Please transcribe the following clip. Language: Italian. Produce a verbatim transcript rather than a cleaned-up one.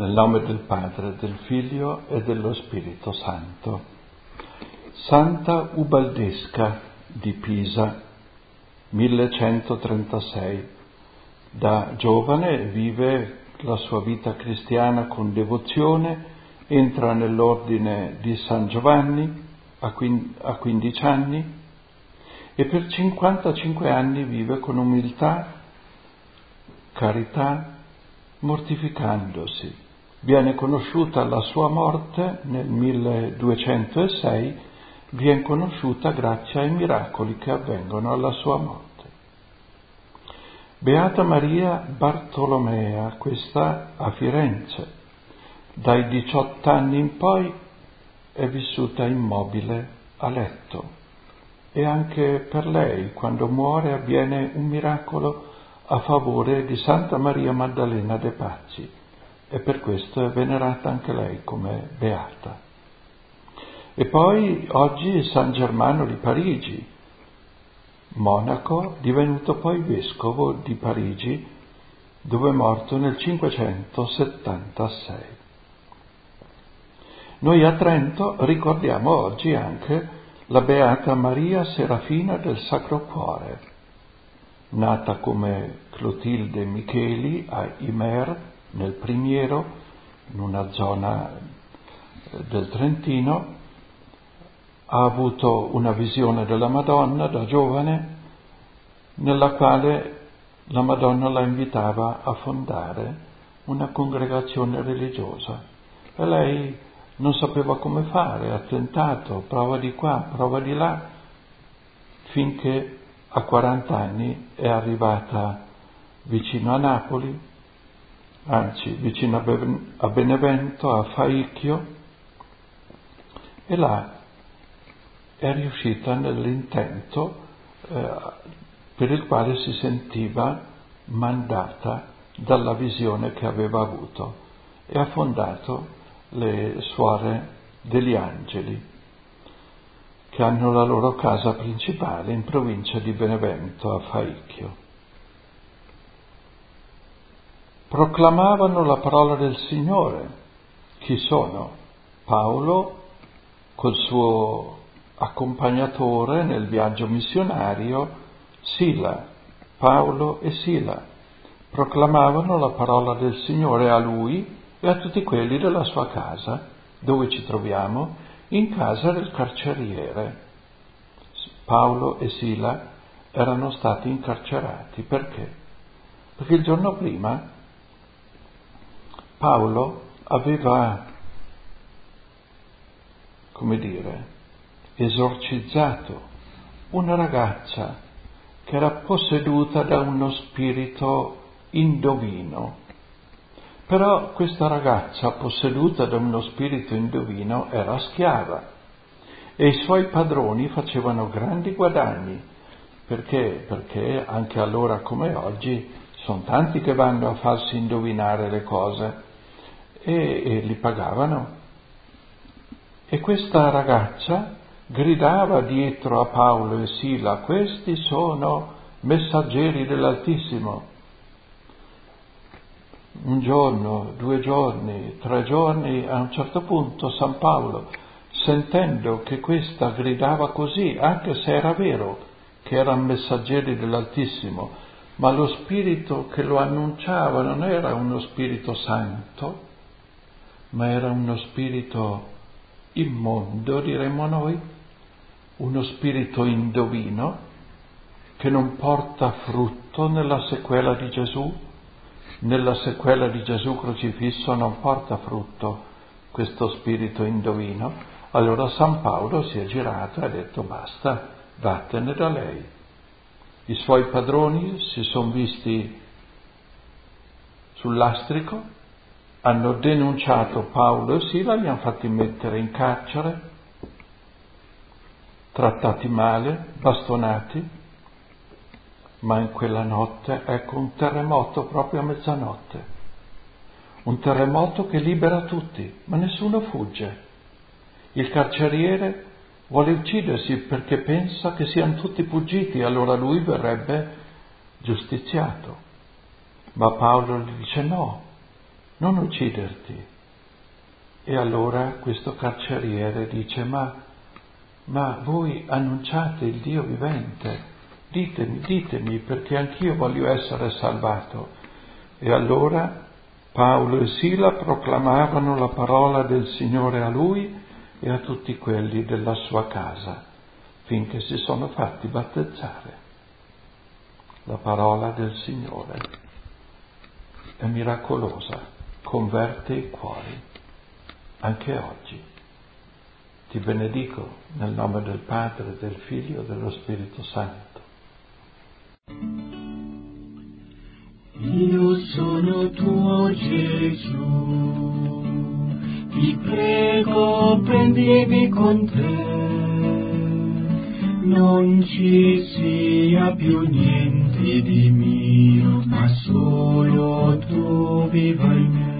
Nel nome del Padre, del Figlio e dello Spirito Santo. Santa Ubaldesca di Pisa, millecentotrentasei. Da giovane vive la sua vita cristiana con devozione, entra nell'ordine di San Giovanni a quindici anni e per cinquantacinque anni vive con umiltà, carità, mortificandosi. Viene conosciuta la sua morte nel milleduecentosei, viene conosciuta grazie ai miracoli che avvengono alla sua morte. Beata Maria Bartolomea, questa a Firenze. Dai diciotto anni in poi è vissuta immobile a letto e anche per lei, quando muore, avviene un miracolo a favore di Santa Maria Maddalena de' Pazzi e per questo è venerata anche lei come beata. E poi oggi San Germano di Parigi, monaco, divenuto poi vescovo di Parigi, dove è morto nel cinquecentosettantasei. Noi a Trento ricordiamo oggi anche la beata Maria Serafina del Sacro Cuore, nata come Clotilde Micheli a Imer, nel Primiero, in una zona del Trentino. Ha avuto una visione della Madonna da giovane, nella quale la Madonna la invitava a fondare una congregazione religiosa. E lei non sapeva come fare, ha tentato, prova di qua, prova di là, finché a quaranta anni è arrivata vicino a Napoli, anzi vicino a Benevento, a Faicchio, e là è riuscita nell'intento eh, per il quale si sentiva mandata dalla visione che aveva avuto, e ha fondato le Suore degli Angeli, che hanno la loro casa principale in provincia di Benevento, a Faicchio. Proclamavano la parola del Signore. Chi sono? Paolo col suo accompagnatore nel viaggio missionario, Sila, Paolo e Sila. Proclamavano la parola del Signore a lui e a tutti quelli della sua casa. Dove ci troviamo? In casa del carceriere. Paolo e Sila erano stati incarcerati. Perché? Perché il giorno prima Paolo aveva, come dire, esorcizzato una ragazza che era posseduta da uno spirito indovino. Però questa ragazza posseduta da uno spirito indovino era schiava e i suoi padroni facevano grandi guadagni. Perché? Perché anche allora come oggi sono tanti che vanno a farsi indovinare le cose e, e li pagavano. E questa ragazza gridava dietro a Paolo e Sila: questi sono messaggeri dell'Altissimo. Un giorno, due giorni, tre giorni, a un certo punto San Paolo, sentendo che questa gridava così, anche se era vero che erano messaggeri dell'Altissimo, ma lo spirito che lo annunciava non era uno spirito santo, ma era uno spirito immondo, diremmo noi, uno spirito indovino che non porta frutto nella sequela di Gesù. Nella sequela di Gesù crocifisso non porta frutto questo spirito indovino. Allora San Paolo si è girato e ha detto: basta, vattene da lei. I suoi padroni si sono visti sul lastrico, hanno denunciato Paolo e Sila, li hanno fatti mettere in carcere, trattati male, bastonati. Ma in quella notte, ecco, un terremoto proprio a mezzanotte, un terremoto che libera tutti, ma nessuno fugge. Il carceriere vuole uccidersi perché pensa che siano tutti fuggiti, allora lui verrebbe giustiziato. Ma Paolo gli dice: no, non ucciderti. E allora questo carceriere dice, ma, ma voi annunciate il Dio vivente, ditemi, ditemi, perché anch'io voglio essere salvato. E allora Paolo e Sila proclamavano la parola del Signore a lui e a tutti quelli della sua casa, finché si sono fatti battezzare. La parola del Signore è miracolosa, converte i cuori, anche oggi. Ti benedico nel nome del Padre, del Figlio e dello Spirito Santo. Io sono tuo Gesù, ti prego prendimi con te, non ci sia più niente di mio, ma solo tu viva in me.